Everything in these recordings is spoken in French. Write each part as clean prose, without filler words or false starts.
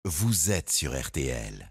vous êtes sur RTL.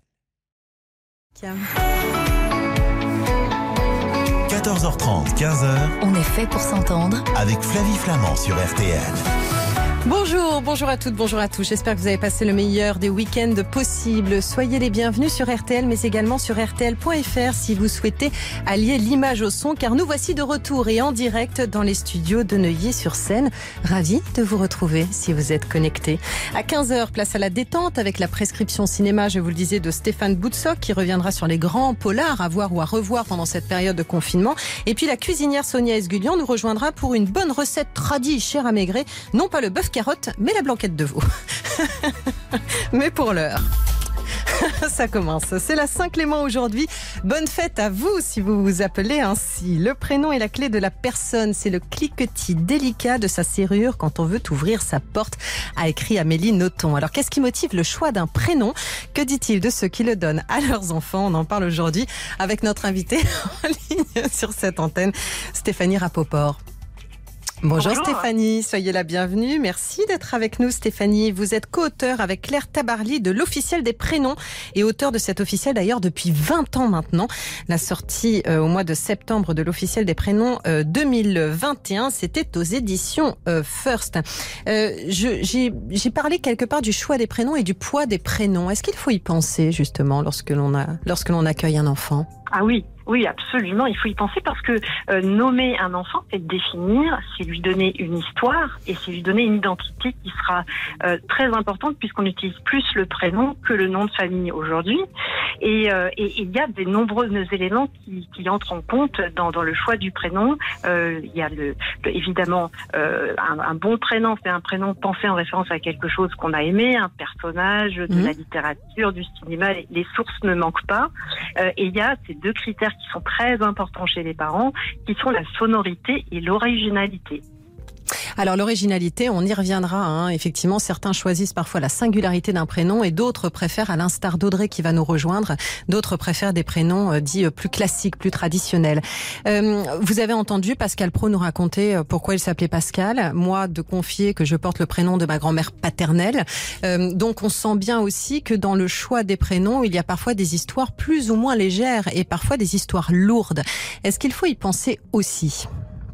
14h30, 15h. On est fait pour s'entendre. Avec Flavie Flamand sur RTL. Bonjour à toutes, bonjour à tous. J'espère que vous avez passé le meilleur des week-ends possibles. Soyez les bienvenus sur RTL, mais également sur RTL.fr si vous souhaitez allier l'image au son, car nous voici de retour et en direct dans les studios de Neuilly-sur-Seine. Ravi de vous retrouver si vous êtes connectés. À 15h, place à la détente avec la prescription cinéma, je vous le disais, de Stéphane Boutsock qui reviendra sur les grands polars à voir ou à revoir pendant cette période de confinement. Et puis la cuisinière Sonia Esgulian nous rejoindra pour une bonne recette tradie chère à Maigret, non pas le bœuf carotte, mais la blanquette de veau. Mais pour l'heure, ça commence. C'est la Saint-Clément aujourd'hui. Bonne fête à vous si vous vous appelez ainsi. Le prénom est la clé de la personne. C'est le cliquetis délicat de sa serrure quand on veut ouvrir sa porte, a écrit Amélie Nothomb. Alors qu'est-ce qui motive le choix d'un prénom? Que dit-il de ceux qui le donnent à leurs enfants? On en parle aujourd'hui avec notre invitée en ligne sur cette antenne, Stéphanie Rapoport. Bonjour Stéphanie, soyez la bienvenue. Merci d'être avec nous Stéphanie. Vous êtes co-auteur avec Claire Tabarly de l'officiel des prénoms et auteur de cet officiel d'ailleurs depuis 20 ans maintenant. La sortie au mois de septembre de l'officiel des prénoms 2021, c'était aux éditions First. J'ai parlé quelque part du choix des prénoms et du poids des prénoms. Est-ce qu'il faut y penser justement lorsque l'on accueille un enfant? Ah oui, absolument. Il faut y penser parce que nommer un enfant, c'est le définir, c'est lui donner une histoire et c'est lui donner une identité qui sera très importante puisqu'on utilise plus le prénom que le nom de famille aujourd'hui. Et il y a des nombreux éléments qui entrent en compte dans le choix du prénom. Il y a évidemment un bon prénom, c'est un prénom pensé en référence à quelque chose qu'on a aimé, un personnage de la littérature, du cinéma. Les sources ne manquent pas. Et il y a ces deux critères qui sont très importants chez les parents, qui sont la sonorité et l'originalité. Alors l'originalité, on y reviendra. Hein. Effectivement, certains choisissent parfois la singularité d'un prénom et d'autres préfèrent, à l'instar d'Audrey qui va nous rejoindre, d'autres préfèrent des prénoms dits plus classiques, plus traditionnels. Vous avez entendu Pascal Praud nous raconter pourquoi il s'appelait Pascal. Moi, de confier que je porte le prénom de ma grand-mère paternelle. Donc on sent bien aussi que dans le choix des prénoms, il y a parfois des histoires plus ou moins légères et parfois des histoires lourdes. Est-ce qu'il faut y penser aussi ?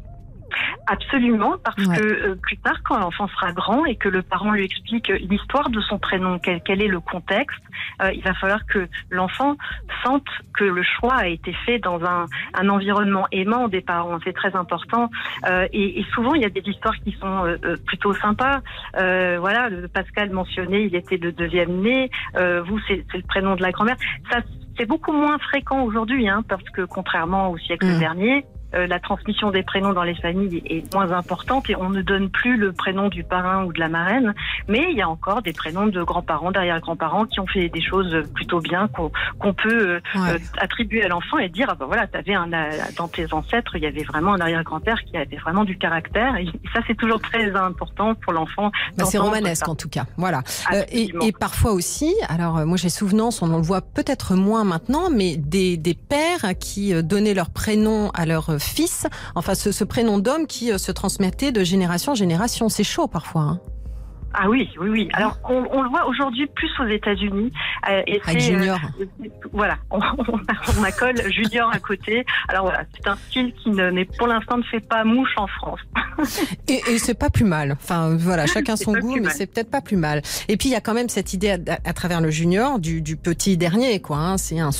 Absolument, parce que plus tard, quand l'enfant sera grand et que le parent lui explique l'histoire de son prénom, quel est le contexte, il va falloir que l'enfant sente que le choix a été fait dans un environnement aimant des parents. C'est très important. Et souvent, il y a des histoires qui sont plutôt sympas. Voilà, Pascal mentionnait, il était le deuxième né. Vous, c'est le prénom de la grand-mère. Ça, c'est beaucoup moins fréquent aujourd'hui, hein, parce que contrairement au siècle dernier, la transmission des prénoms dans les familles est moins importante et on ne donne plus le prénom du parrain ou de la marraine, mais il y a encore des prénoms de grands-parents, d'arrière-grands-parents qui ont fait des choses plutôt bien qu'on peut attribuer à l'enfant et dire voilà, t'avais dans tes ancêtres, il y avait vraiment un arrière-grand-père qui avait vraiment du caractère et ça c'est toujours très important pour l'enfant. C'est romanesque en tout cas, voilà. Et parfois aussi, alors moi j'ai souvenance, on en le voit peut-être moins maintenant, mais des pères qui donnaient leur prénom à leur fils, enfin ce prénom d'homme qui se transmettait de génération en génération. C'est chaud parfois. Hein. Ah oui. Alors, on le voit aujourd'hui plus aux États-Unis. Et avec Junior. Voilà, on accole Junior à côté. Alors voilà, c'est un style qui pour l'instant ne fait pas mouche en France. Et c'est pas plus mal. Enfin voilà, chacun son goût, mais c'est peut-être pas plus mal. Et puis il y a quand même cette idée à travers le Junior du petit dernier, quoi. Hein. C'est un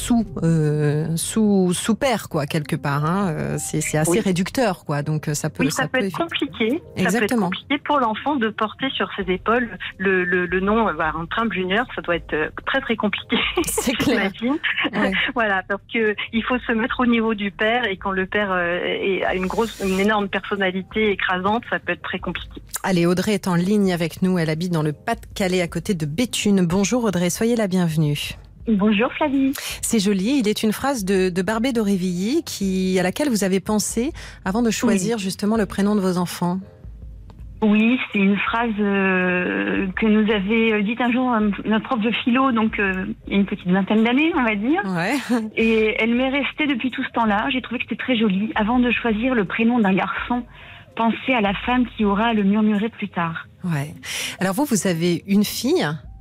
sous-père, quoi, quelque part. Hein. C'est assez réducteur, quoi. Donc ça peut être compliqué. Exactement. Ça peut être compliqué pour l'enfant de porter sur ses épaules le nom un Trump Junior, ça doit être très très compliqué. C'est clair. Ouais. Voilà, parce que il faut se mettre au niveau du père et quand le père a une énorme personnalité écrasante, ça peut être très compliqué. Allez, Audrey est en ligne avec nous. Elle habite dans le Pas-de-Calais à côté de Béthune. Bonjour Audrey, soyez la bienvenue. Bonjour Flavie. C'est joli, il est une phrase de Barbé d'Aurevilly à laquelle vous avez pensé avant de choisir justement le prénom de vos enfants. Oui, c'est une phrase que nous avait dite un jour notre prof de philo, donc il y a une petite vingtaine d'années, on va dire. Ouais. Et elle m'est restée depuis tout ce temps-là. J'ai trouvé que c'était très joli. Avant de choisir le prénom d'un garçon, pensez à la femme qui aura à le murmurer plus tard. Ouais. Alors vous avez une fille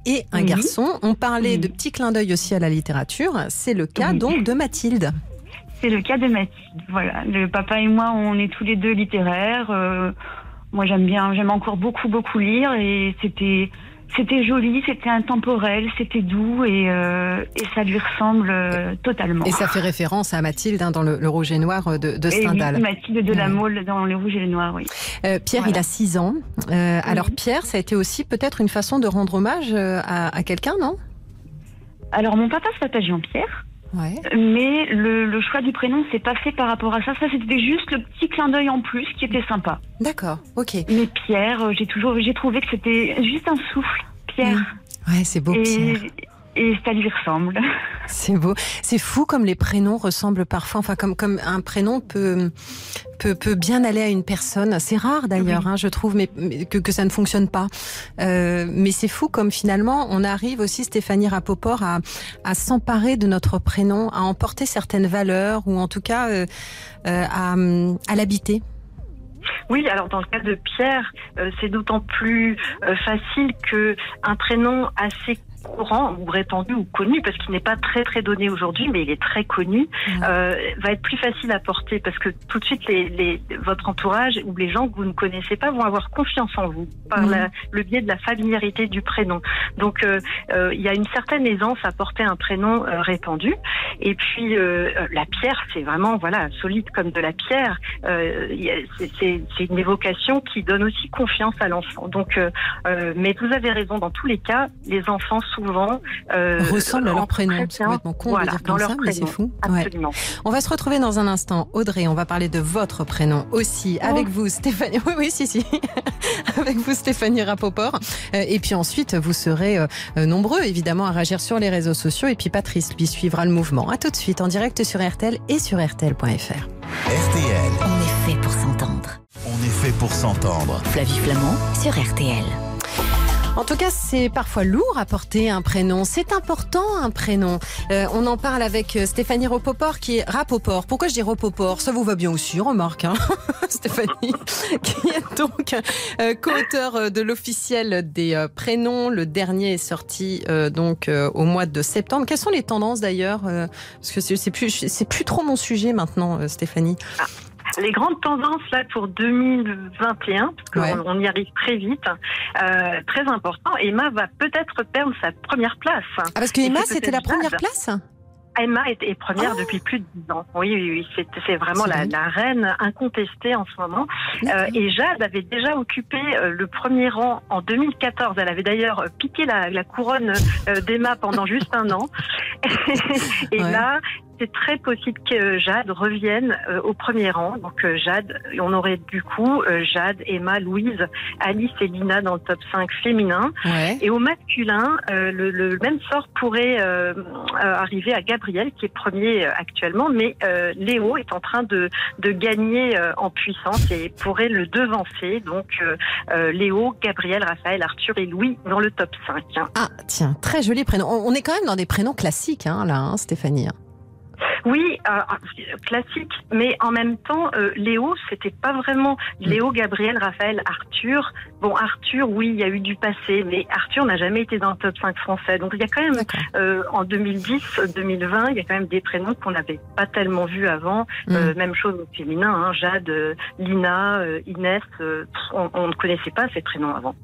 et un garçon. On parlait de petits clins d'œil aussi à la littérature. C'est le cas donc de Mathilde. C'est le cas de Mathilde, voilà. Le papa et moi, on est tous les deux littéraires. Moi, j'aime encore beaucoup lire et c'était joli, c'était intemporel, c'était doux et ça lui ressemble totalement. Et ça fait référence à Mathilde dans le Rouge et Noir de Stendhal. Oui, Mathilde de la Mole dans le Rouge et le Noir, oui. Pierre, il a 6 ans. Alors Pierre, ça a été aussi peut-être une façon de rendre hommage à quelqu'un, non ? Alors mon papa s'appelle Jean-Pierre. Ouais. Mais le choix du prénom, c'est pas fait par rapport à ça. Ça, c'était juste le petit clin d'œil en plus qui était sympa. D'accord, ok. Mais Pierre, j'ai trouvé que c'était juste un souffle. Pierre. Ouais, c'est beau, Pierre. Et ça lui ressemble. C'est beau. C'est fou comme les prénoms ressemblent parfois. Enfin, comme un prénom peut bien aller à une personne. C'est rare d'ailleurs, je trouve, mais que ça ne fonctionne pas. Mais c'est fou comme finalement on arrive aussi, Stéphanie Rapoport, à s'emparer de notre prénom, à emporter certaines valeurs ou en tout cas à l'habiter. Oui, alors dans le cas de Pierre, c'est d'autant plus facile que un prénom assez courant ou répandu ou connu, parce qu'il n'est pas très donné aujourd'hui, mais il est très connu, va être plus facile à porter parce que tout de suite votre entourage ou les gens que vous ne connaissez pas vont avoir confiance en vous par le biais de la familiarité du prénom. Donc il y a une certaine aisance à porter un prénom répandu. Et puis la pierre, c'est vraiment solide comme de la pierre. C'est une évocation qui donne aussi confiance à l'enfant. Donc mais vous avez raison, dans tous les cas, les enfants souvent ressemblent à leur prénom. C'est complètement con de dire comme ça, mais c'est fou. Absolument. Ouais. On va se retrouver dans un instant. Audrey, on va parler de votre prénom aussi avec vous, Stéphanie. Oui, si. Avec vous, Stéphanie Rapoport. Et puis ensuite, vous serez nombreux, évidemment, à réagir sur les réseaux sociaux. Et puis Patrice, lui, suivra le mouvement. À tout de suite, en direct sur RTL et sur RTL.fr. RTL. On est fait pour s'entendre. On est fait pour s'entendre. Flavie Flamand sur RTL. En tout cas, c'est parfois lourd à porter un prénom. C'est important, un prénom. On en parle avec Stéphanie Rapoport, qui est Rapoport. Pourquoi je dis Rapoport ? Ça vous va bien aussi, remarque, Stéphanie, qui est donc co-auteur de l'officiel des prénoms. Le dernier est sorti donc au mois de septembre. Quelles sont les tendances d'ailleurs ? Parce que c'est plus trop mon sujet maintenant, Stéphanie. Les grandes tendances là pour 2021, parce qu'on y arrive très vite, très important. Emma va peut-être perdre sa première place. Ah, parce que Emma, c'était la première place ? Emma est première depuis plus de 10 ans. Oui, c'est vraiment la reine incontestée en ce moment. Et Jade avait déjà occupé le premier rang en 2014. Elle avait d'ailleurs piqué la couronne d'Emma pendant juste un an. Et là, c'est très possible que Jade revienne au premier rang. Donc Jade, on aurait du coup Jade, Emma, Louise, Alice et Lina dans le top 5 féminin. Ouais. Et au masculin, le même sort pourrait arriver à Gabriel, qui est premier actuellement, mais Léo est en train de gagner en puissance et pourrait le devancer. Donc Léo, Gabriel, Raphaël, Arthur et Louis dans le top 5. Ah tiens, très joli prénom. On est quand même dans des prénoms classiques, Stéphanie. Oui, classique, mais en même temps, Léo, c'était pas vraiment Léo, Gabriel, Raphaël, Arthur. Bon, Arthur, oui, il y a eu du passé, mais Arthur n'a jamais été dans le top 5 français. Donc il y a quand même, en 2010, 2020, il y a quand même des prénoms qu'on n'avait pas tellement vus avant. Même chose au féminin, Jade, Lina, Inès, on ne connaissait pas ces prénoms avant.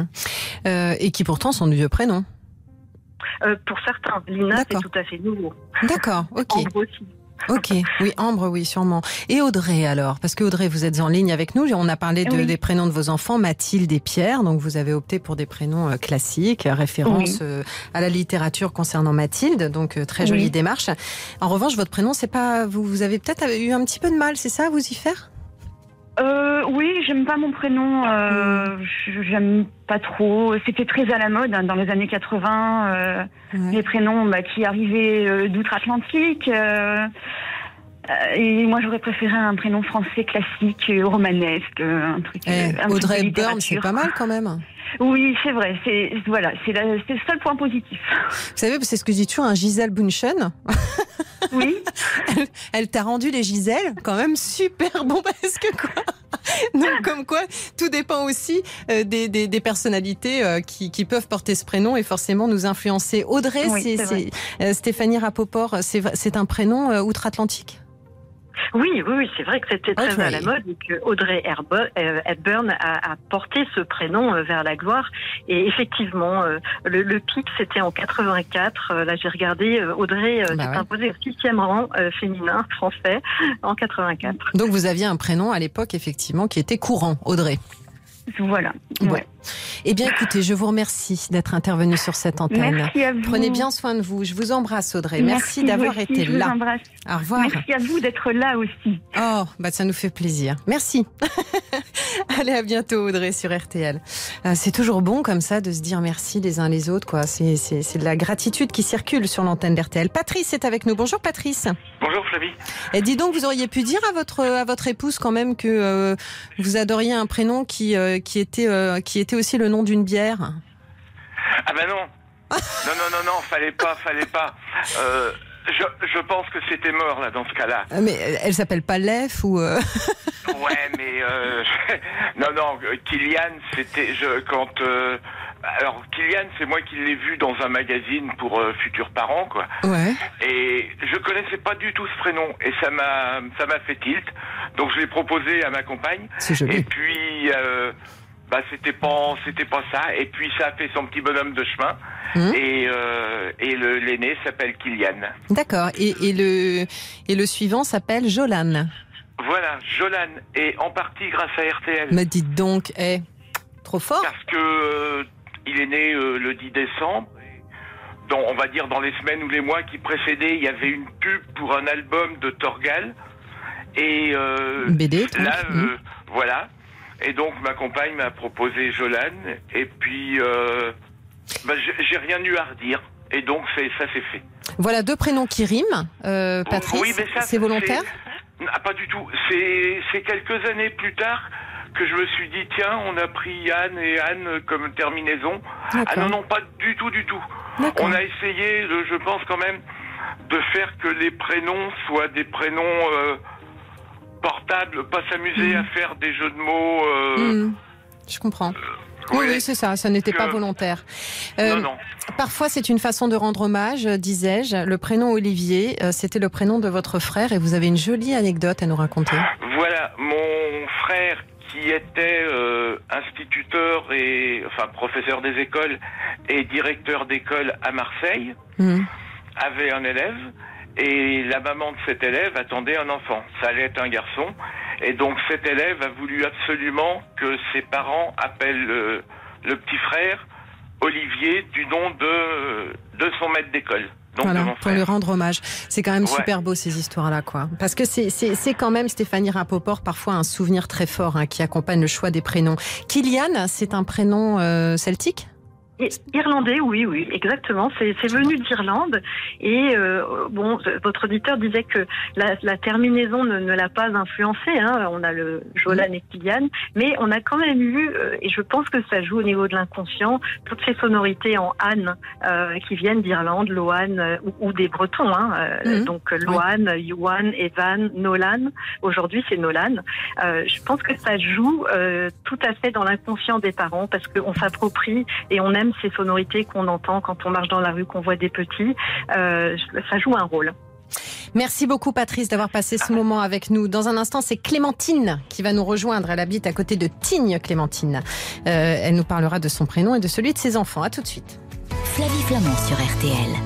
Et qui pourtant sont de vieux prénoms. Pour certains, Lina, c'est tout à fait nouveau. D'accord, ok. Ambre aussi. Ok, oui, Ambre, oui, sûrement. Et Audrey, alors ? Parce que Audrey, vous êtes en ligne avec nous. On a parlé des prénoms de vos enfants, Mathilde et Pierre. Donc, vous avez opté pour des prénoms classiques, référence à la littérature concernant Mathilde. Donc, très jolie démarche. En revanche, votre prénom, c'est pas... Vous avez peut-être eu un petit peu de mal, c'est ça, à vous y faire ? Oui, j'aime pas mon prénom, j'aime pas trop. C'était très à la mode dans les années 80, les prénoms qui arrivaient d'outre-Atlantique. Et moi, j'aurais préféré un prénom français classique, romanesque, un truc. Audrey Hepburn, c'est pas mal quand même. Oui, c'est vrai. C'est le seul point positif. Vous savez, c'est ce que je dis toujours, un Gisèle Bündchen. Oui. Elle t'a rendu les Gisèle quand même super bon parce que quoi. Donc comme quoi, tout dépend aussi des personnalités qui peuvent porter ce prénom et forcément nous influencer. Audrey, oui, c'est Stéphanie Rapoport, c'est un prénom outre-Atlantique. Oui, c'est vrai que c'était très à la mode et que Audrey Hepburn a porté ce prénom vers la gloire. Et effectivement, le pic, c'était en 84. Là, j'ai regardé, Audrey s'est imposée au 6e rang féminin français en 84. Donc, vous aviez un prénom à l'époque, effectivement, qui était courant, Audrey. Voilà. Bon. Ouais. Eh bien, écoutez, je vous remercie d'être intervenue sur cette antenne. Merci à vous. Prenez bien soin de vous. Je vous embrasse, Audrey. Merci d'avoir été je là. Vous embrasse. Au revoir. Merci à vous d'être là aussi. Oh, ça nous fait plaisir. Merci. Allez, à bientôt, Audrey, sur RTL. C'est toujours bon, comme ça, de se dire merci les uns les autres, quoi. C'est de la gratitude qui circule sur l'antenne d'RTL. Patrice est avec nous. Bonjour, Patrice. Bonjour, Flavie. Et dis donc, vous auriez pu dire à votre épouse, quand même, que vous adoriez un prénom qui était aussi le nom d'une bière. Ah ben non. Non, fallait pas. Je pense que c'était mort, là, dans ce cas-là. Mais elle s'appelle pas Lef ou... Ouais, mais... Non, Kylian, c'était... Alors, Kylian, c'est moi qui l'ai vu dans un magazine pour futurs parents, quoi. Ouais. Et je connaissais pas du tout ce prénom. Et ça m'a fait tilt. Donc, je l'ai proposé à ma compagne. C'est joli. Et puis... c'était pas ça. Et puis ça a fait son petit bonhomme de chemin. Et l'aîné s'appelle Kylian. D'accord. Et le suivant s'appelle Jolan. Voilà, Jolan. Et en partie grâce à RTL. Mais dites donc, trop fort. Parce que il est né le 10 décembre. On va dire dans les semaines ou les mois qui précédaient, il y avait une pub pour un album de Torgal. Et BD, là, voilà. Et donc ma compagne m'a proposé Jolan, et puis j'ai rien eu à redire, et donc ça c'est fait. Voilà 2 prénoms qui riment, Patrice. Oui, mais ça, c'est volontaire ? Pas du tout. C'est quelques années plus tard que je me suis dit tiens, on a pris Yann et Anne comme terminaison. D'accord. Ah non, pas du tout. D'accord. On a essayé, je pense quand même, de faire que les prénoms soient des prénoms portable, pas s'amuser à faire des jeux de mots. Je comprends. Oui, c'est ça, n'était pas volontaire. Non. Parfois, c'est une façon de rendre hommage, disais-je. Le prénom Olivier, c'était le prénom de votre frère et vous avez une jolie anecdote à nous raconter. Voilà, mon frère qui était instituteur professeur des écoles et directeur d'école à Marseille, avait un élève. Et la maman de cet élève attendait un enfant. Ça allait être un garçon. Et donc cet élève a voulu absolument que ses parents appellent le petit frère Olivier du nom de son maître d'école. Donc voilà, de mon pour frère. lui rendre hommage. C'est quand même super beau ces histoires-là, quoi. Parce que c'est quand même, Stéphanie Rapoport, parfois un souvenir très fort qui accompagne le choix des prénoms. Kylian, c'est un prénom celtique ? Irlandais, oui, exactement. C'est venu d'Irlande et votre auditeur disait que la terminaison ne l'a pas influencé. On a le Jolan et Kylian, mais on a quand même eu, et je pense que ça joue au niveau de l'inconscient, toutes ces sonorités en Anne qui viennent d'Irlande, Loan ou des Bretons. Donc Loan, Yuan, Evan, Nolan. Aujourd'hui, c'est Nolan. Je pense que ça joue tout à fait dans l'inconscient des parents parce qu'on s'approprie et on aime ces sonorités qu'on entend quand on marche dans la rue, qu'on voit des petits. Ça joue un rôle. Merci beaucoup Patrice d'avoir passé ce moment avec nous. Dans un instant, c'est Clémentine qui va nous rejoindre. Elle habite à côté de Tignes, Clémentine. Elle nous parlera de son prénom et de celui de ses enfants. À tout de suite. Flavie Flamand sur RTL.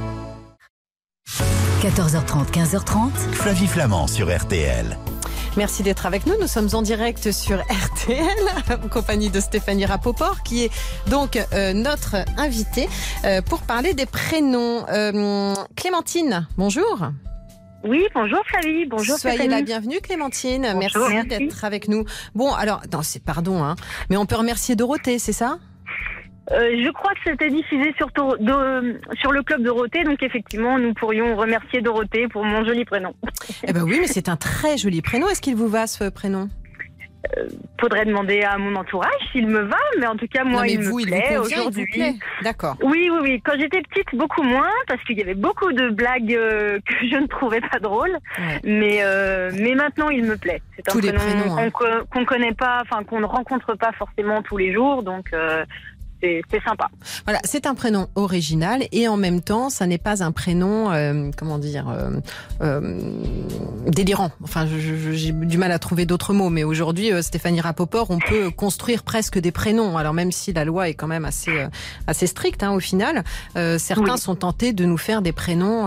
14h30, 15h30. Flavie Flamand sur RTL. Merci d'être avec nous. Nous sommes en direct sur RTL en compagnie de Stéphanie Rapoport qui est donc notre invitée pour parler des prénoms. Clémentine, bonjour. Oui, bonjour Flavie, bonjour Soyez Stéphanie. la bienvenue Clémentine. Bonjour, merci d'être avec nous. Bon, alors, non, c'est pardon, mais on peut remercier Dorothée, c'est ça ? Je crois que c'était diffusé sur le club Dorothée, donc effectivement, nous pourrions remercier Dorothée pour mon joli prénom. Eh ben oui, mais c'est un très joli prénom. Est-ce qu'il vous va ce prénom ? Faudrait demander à mon entourage s'il me va, mais en tout cas, moi, il me plaît aujourd'hui. Il vous plaît. D'accord. Oui. Quand j'étais petite, beaucoup moins, parce qu'il y avait beaucoup de blagues que je ne trouvais pas drôles. Ouais. Mais maintenant, il me plaît. C'est un prénom qu'on connaît pas, enfin qu'on ne rencontre pas forcément tous les jours, donc. C'est sympa. Voilà, c'est un prénom original et en même temps, ça n'est pas un prénom, délirant. Enfin, j'ai du mal à trouver d'autres mots, mais aujourd'hui, Stéphanie Rapoport, on peut construire presque des prénoms. Alors même si la loi est quand même assez stricte, au final, certains sont tentés de nous faire des prénoms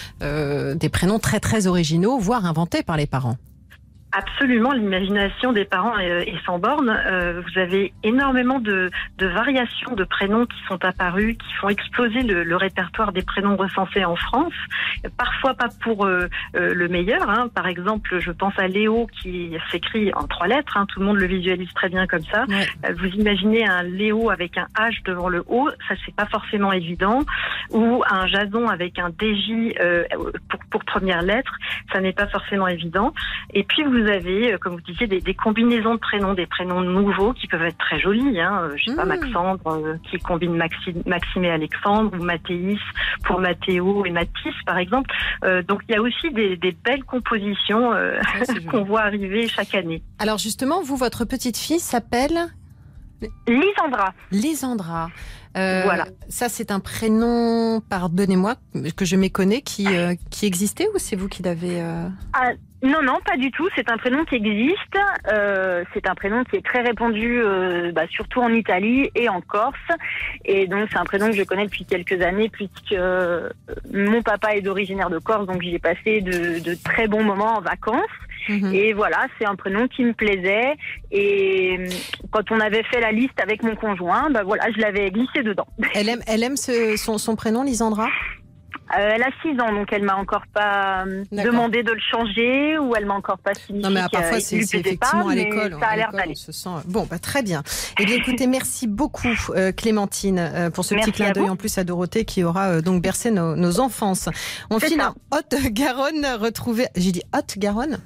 très très originaux, voire inventés par les parents. Absolument, l'imagination des parents est sans borne. Vous avez énormément de variations de prénoms qui sont apparus, qui font exploser le répertoire des prénoms recensés en France. Parfois pas pour le meilleur. Par exemple, je pense à Léo qui s'écrit en 3 lettres. Tout le monde le visualise très bien comme ça. Ouais. Vous imaginez un Léo avec un H devant le O, ça c'est pas forcément évident. Ou un Jason avec un DJ pour première lettre, ça n'est pas forcément évident. Et puis vous avez, comme vous disiez, des combinaisons de prénoms, des prénoms nouveaux qui peuvent être très jolis. Je sais pas, Maxandre qui combine Maxime et Alexandre, ou Mathéis pour Mathéo et Mathis, par exemple. Donc il y a aussi des belles compositions qu'on voit arriver chaque année. Alors justement, vous, votre petite fille s'appelle Lisandra. Lisandra. Voilà. Ça, c'est un prénom, pardonnez-moi, que je méconnais, qui existait, ou c'est vous qui l'avez... Non, pas du tout. C'est un prénom qui existe. C'est un prénom qui est très répandu, surtout en Italie et en Corse. Et donc, c'est un prénom que je connais depuis quelques années, puisque mon papa est originaire de Corse, donc j'y ai passé de très bons moments en vacances. Et voilà, c'est un prénom qui me plaisait. Et quand on avait fait la liste avec mon conjoint, je l'avais glissé dedans. Elle aime son prénom, Lisandra ? Elle a 6 ans, donc elle m'a encore pas demandé de le changer, ou elle m'a encore pas signifié. Non, mais parfois c'est effectivement pas, à l'école. Ça a l'air d'aller. On se sent... Bon, très bien. Eh bien, écoutez, merci beaucoup Clémentine pour ce petit clin d'œil en plus à Dorothée qui aura donc bercé nos enfances. On file en Haute-Garonne retrouver. J'ai dit Haute-Garonne.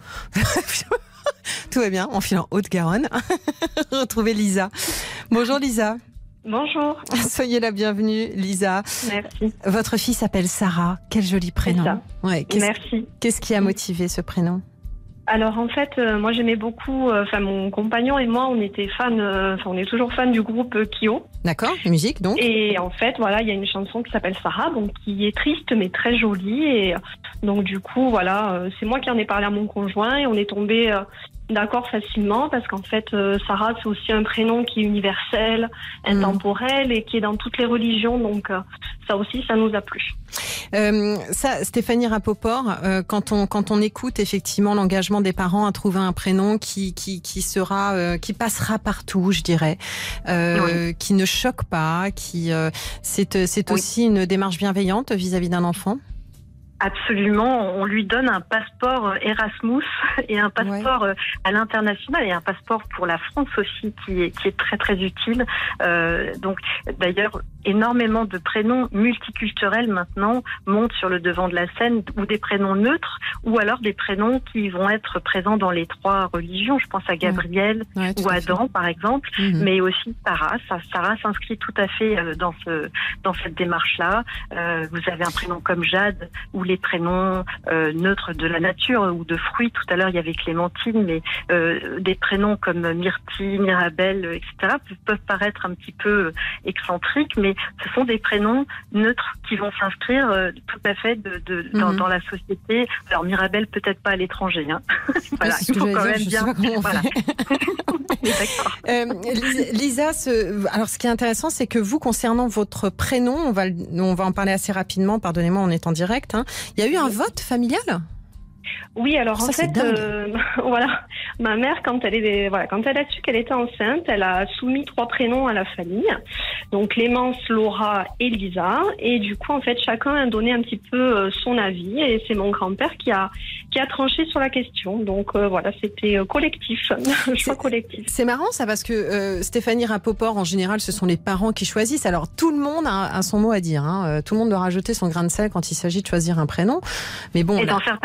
Tout va bien. On file en Haute-Garonne retrouver Lisa. Bonjour Lisa. Bonjour. Soyez la bienvenue, Lisa. Merci. Votre fille s'appelle Sarah. Quel joli prénom. Ouais, merci. Qu'est-ce qui a motivé ce prénom ? Alors en fait, moi j'aimais beaucoup, mon compagnon et moi, on était fans, on est toujours fans du groupe Kyo. D'accord, musique donc. Et en fait, voilà, il y a une chanson qui s'appelle Sarah, donc qui est triste mais très jolie. Et donc du coup, voilà, c'est moi qui en ai parlé à mon conjoint et on est tombé d'accord facilement parce qu'en fait, Sarah c'est aussi un prénom qui est universel, intemporel et qui est dans toutes les religions. Donc ça aussi, ça nous a plu. Ça, Stéphanie Rapoport, quand on écoute effectivement l'engagement des parents à trouver un prénom qui passera partout, je dirais, qui ne choque pas, c'est aussi une démarche bienveillante vis-à-vis d'un enfant. Absolument, on lui donne un passeport Erasmus et un passeport à l'international et un passeport pour la France aussi qui est très très utile. Donc d'ailleurs, énormément de prénoms multiculturels maintenant montent sur le devant de la scène, ou des prénoms neutres, ou alors des prénoms qui vont être présents dans les 3 religions. Je pense à Gabriel ou Adam par exemple, mais aussi Sarah. Sarah s'inscrit tout à fait dans cette démarche-là. Vous avez un prénom comme Jade, ou les prénoms neutres de la nature ou de fruits. Tout à l'heure, il y avait Clémentine, mais des prénoms comme Myrtille, Mirabelle, etc. peuvent paraître un petit peu excentriques, mais ce sont des prénoms neutres qui vont s'inscrire tout à fait dans la société. Alors Mirabelle, peut-être pas à l'étranger. Voilà, il faut quand même bien. Voilà. Lisa, alors ce qui est intéressant, c'est que vous, concernant votre prénom, on va en parler assez rapidement. Pardonnez-moi, on est en direct. Il y a eu un vote familial ? Oui, alors en fait, voilà, ma mère, quand elle a su qu'elle était enceinte, elle a soumis 3 prénoms à la famille, donc Clémence, Laura et Lisa, et du coup, en fait, chacun a donné un petit peu son avis, et c'est mon grand-père qui a tranché sur la question. Donc voilà, c'était collectif, choix collectif. C'est marrant ça, parce que Stéphanie Rapoport, en général, ce sont les parents qui choisissent. Alors tout le monde a son mot à dire. Tout le monde doit rajouter son grain de sel quand il s'agit de choisir un prénom. Mais bon. Et dans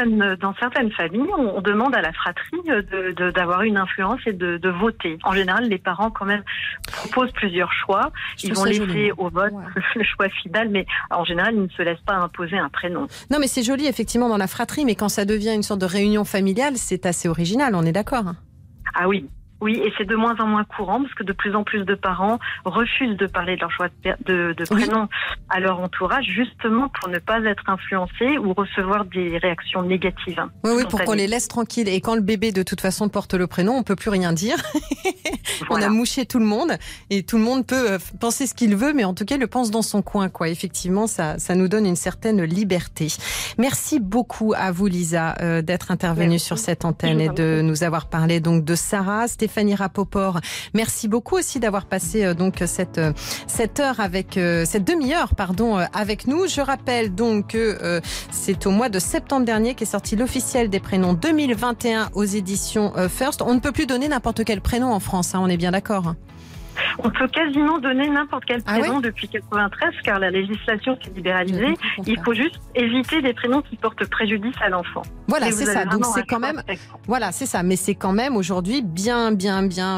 dans certaines familles, on demande à la fratrie d'avoir une influence et de voter. En général, les parents quand même proposent plusieurs choix. Ils vont laisser au vote le choix final, mais en général, ils ne se laissent pas imposer un prénom. Non, mais c'est joli effectivement dans la fratrie, mais quand ça devient une sorte de réunion familiale, c'est assez original, on est d'accord? Ah oui. Oui, et c'est de moins en moins courant parce que de plus en plus de parents refusent de parler de leur choix de prénom à leur entourage, justement pour ne pas être influencés ou recevoir des réactions négatives. Oui, pour qu'on les laisse tranquilles. Et quand le bébé, de toute façon, porte le prénom, on peut plus rien dire. On a mouché tout le monde et tout le monde peut penser ce qu'il veut, mais en tout cas, il le pense dans son coin, quoi. Effectivement, ça nous donne une certaine liberté. Merci beaucoup à vous, Lisa, d'être intervenue sur cette antenne et de nous avoir parlé donc de Sarah. Stéphanie Rapoport, merci beaucoup aussi d'avoir passé donc cette heure avec cette demi-heure avec nous. Je rappelle donc que c'est au mois de septembre dernier qu'est sorti l'officiel des prénoms 2021 aux éditions First. On ne peut plus donner n'importe quel prénom en France, on est bien d'accord? On peut quasiment donner n'importe quel prénom depuis 93, car la législation s'est libéralisée. Il faut juste éviter des prénoms qui portent préjudice à l'enfant. Voilà, c'est ça. Donc c'est quand même, voilà, c'est ça. Mais c'est quand même aujourd'hui bien. Vous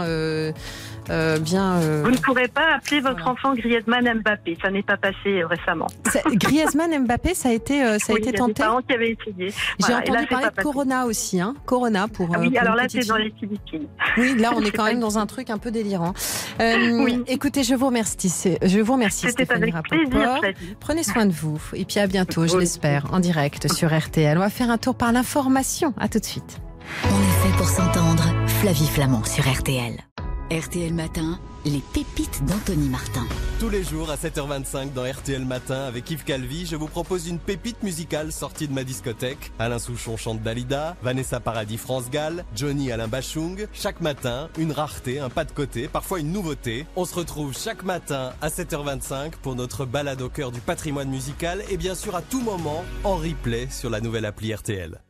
ne pourrez pas appeler votre enfant Griezmann Mbappé. Ça n'est pas passé récemment. Griezmann Mbappé, ça a été tenté. Il y a des parents qui avaient essayé. J'ai entendu parler de Corona aussi, Corona pour. Oui, alors là, c'est dans les Philippines. Oui, là, on est quand même dans un truc un peu délirant. Écoutez, je vous remercie. C'était avec plaisir. Prenez soin de vous. Et puis à bientôt, je l'espère, en direct sur RTL. On va faire un tour par l'information. À tout de suite. On est fait pour s'entendre. Flavie Flamand sur RTL. RTL Matin, les pépites d'Anthony Martin. Tous les jours à 7h25 dans RTL Matin avec Yves Calvi, je vous propose une pépite musicale sortie de ma discothèque. Alain Souchon chante Dalida, Vanessa Paradis France Gall, Johnny Alain Bachung. Chaque matin, une rareté, un pas de côté, parfois une nouveauté. On se retrouve chaque matin à 7h25 pour notre balade au cœur du patrimoine musical et bien sûr à tout moment en replay sur la nouvelle appli RTL.